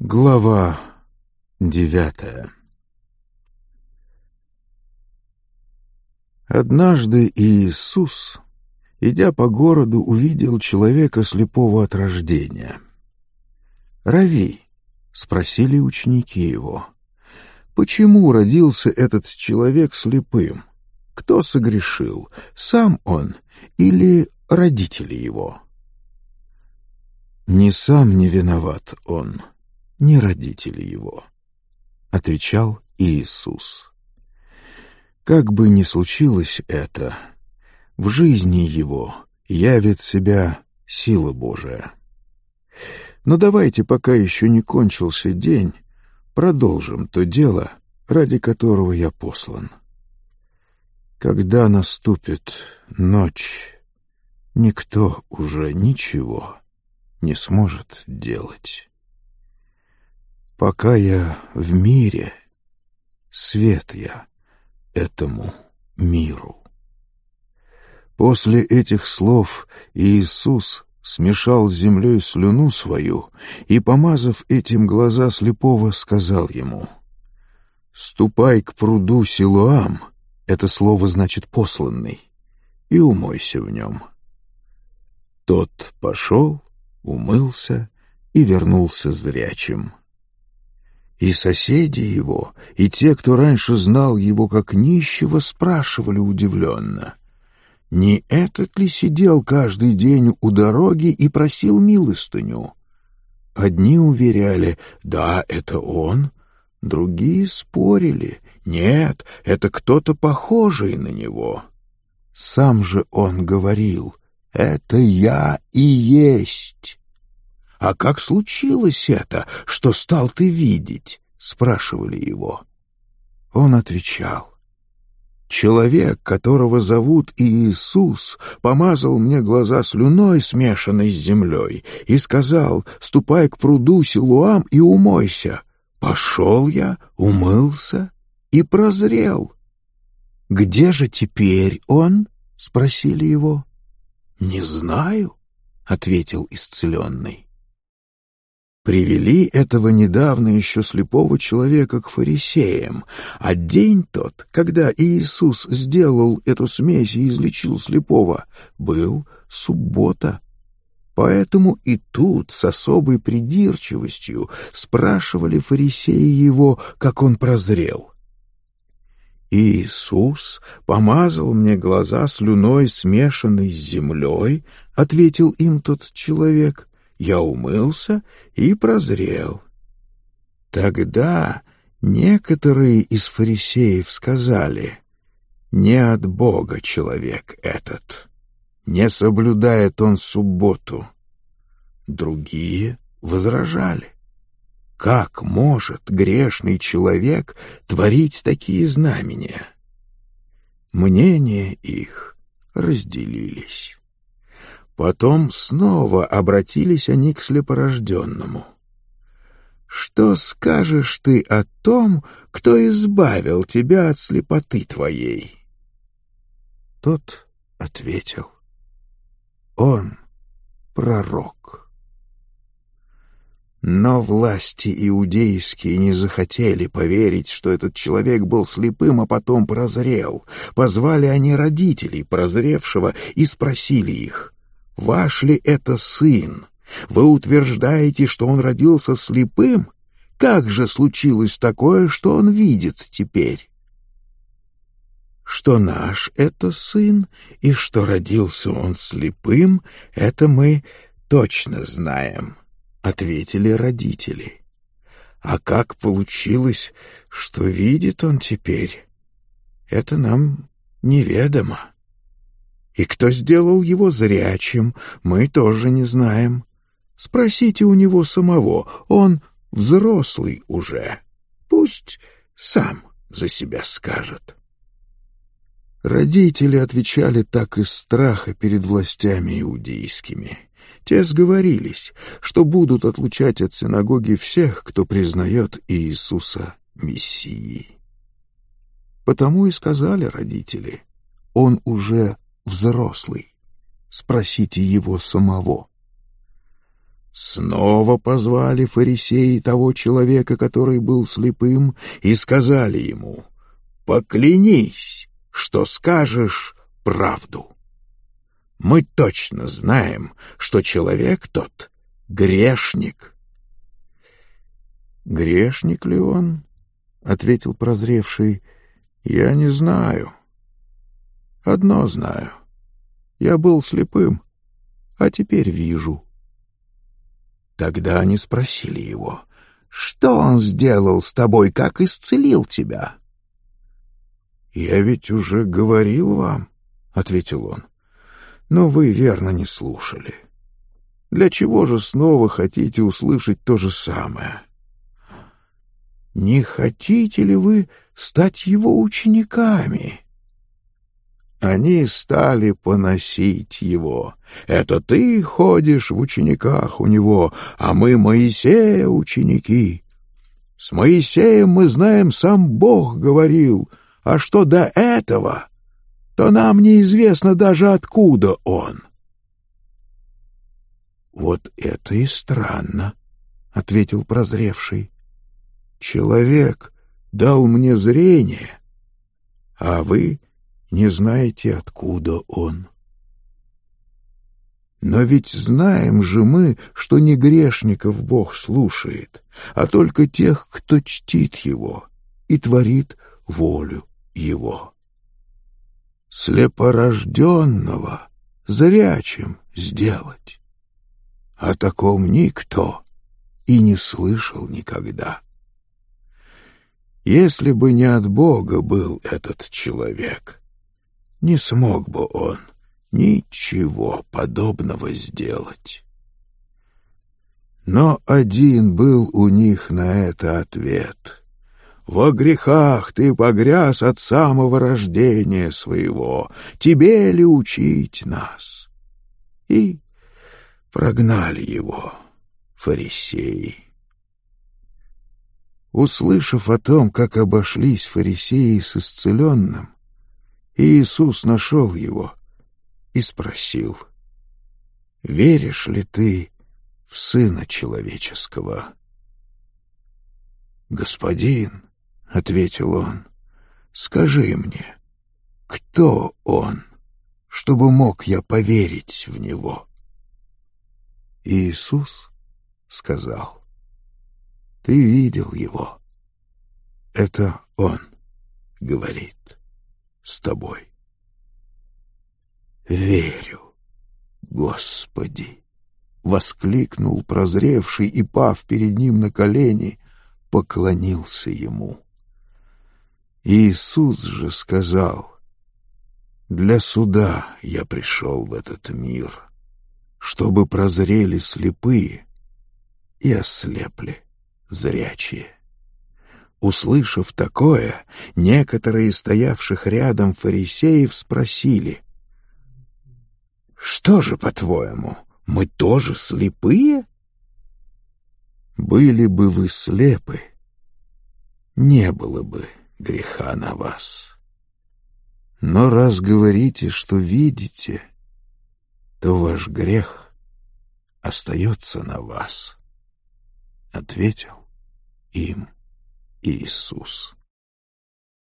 Глава 9. Однажды Иисус, идя по городу, увидел человека слепого от рождения. «Рави», — спросили ученики его, — «почему родился этот человек слепым? Кто согрешил, сам он или родители его?» «Ни сам не виноват он, ни родители его», — отвечал Иисус. «Как бы ни случилось это, в жизни его явит себя сила Божия. Но давайте, пока еще не кончился день, продолжим то дело, ради которого я послан. Когда наступит ночь, никто уже ничего не сможет делать. Пока я в мире, свет я этому миру». После этих слов Иисус смешал с землей слюну свою и, помазав этим глаза слепого, сказал ему: «Ступай к пруду Силоам», это слово значит «посланный», «и умойся в нем». Тот пошел, умылся и вернулся зрячим. И соседи его, и те, кто раньше знал его как нищего, спрашивали удивленно: не этот ли сидел каждый день у дороги и просил милостыню? Одни уверяли: да, это он. Другие спорили: нет, это кто-то похожий на него. Сам же он говорил: это я и есть. «А как случилось это, что стал ты видеть?» — спрашивали его. Он отвечал: «Человек, которого зовут Иисус, помазал мне глаза слюной, смешанной с землей, и сказал: ступай к пруду Силоам и умойся. Пошел я, умылся и прозрел». «Где же теперь он?» — спросили его. «Не знаю», — ответил исцеленный. Привели этого недавно еще слепого человека к фарисеям, а день тот, когда Иисус сделал эту смесь и излечил слепого, был суббота. Поэтому и тут с особой придирчивостью спрашивали фарисеи его, как он прозрел. «Иисус помазал мне глаза слюной, смешанной с землей», — ответил им тот человек. «Я умылся и прозрел». Тогда некоторые из фарисеев сказали: «Не от Бога человек этот, не соблюдает он субботу». Другие возражали: «Как может грешный человек творить такие знамения?» Мнения их разделились. Потом снова обратились они к слепорожденному: «Что скажешь ты о том, кто избавил тебя от слепоты твоей?» Тот ответил: «Он пророк». Но власти иудейские не захотели поверить, что этот человек был слепым, а потом прозрел. Позвали они родителей прозревшего и спросили их: «Ваш ли это сын? Вы утверждаете, что он родился слепым? Как же случилось такое, что он видит теперь?» «Что наш это сын, и что родился он слепым, это мы точно знаем», — ответили родители. «А как получилось, что видит он теперь, это нам неведомо. И кто сделал его зрячим, мы тоже не знаем. Спросите у него самого, он взрослый уже. Пусть сам за себя скажет». Родители отвечали так из страха перед властями иудейскими. Те сговорились, что будут отлучать от синагоги всех, кто признает Иисуса Мессией. Потому и сказали родители: «Он уже взрослый, спросите его самого». Снова позвали фарисеи того человека, который был слепым, и сказали ему: «Поклянись, что скажешь правду. Мы точно знаем, что человек тот грешник». «Грешник ли он?» — ответил прозревший. «Я не знаю. Одно знаю. Я был слепым, а теперь вижу». Тогда они спросили его: «Что он сделал с тобой, как исцелил тебя?» «Я ведь уже говорил вам», — ответил он, — «но вы верно не слушали. Для чего же снова хотите услышать то же самое? Не хотите ли вы стать его учениками?» Они стали поносить его. «Это ты ходишь в учениках у него, а мы Моисея ученики. С Моисеем мы знаем, сам Бог говорил, а что до этого, то нам неизвестно даже откуда он». «Вот это и странно», — ответил прозревший. «Человек дал мне зрение, а вы не знаете, откуда он». «Но ведь знаем же мы, что не грешников Бог слушает, а только тех, кто чтит Его и творит волю Его. Слепорожденного зрячим сделать, о таком никто и не слышал никогда. Если бы не от Бога был этот человек, не смог бы он ничего подобного сделать». Но один был у них на это ответ: «Во грехах ты погряз от самого рождения своего, тебе ли учить нас?» И прогнали его фарисеи. Услышав о том, как обошлись фарисеи с исцеленным, Иисус нашел его и спросил: «Веришь ли ты в Сына Человеческого?» «Господин, — ответил он, — скажи мне, кто он, чтобы мог я поверить в него?» Иисус сказал: «Ты видел его. Это он говорит с тобой». «Верю, Господи!» — воскликнул прозревший и, пав перед ним на колени, поклонился ему. Иисус же сказал: «Для суда я пришел в этот мир, чтобы прозрели слепые и ослепли зрячие». Услышав такое, некоторые стоявших рядом фарисеев спросили: «Что же, по-твоему, мы тоже слепые?» «Были бы вы слепы, не было бы греха на вас. Но раз говорите, что видите, то ваш грех остается на вас», — ответил им Иисус.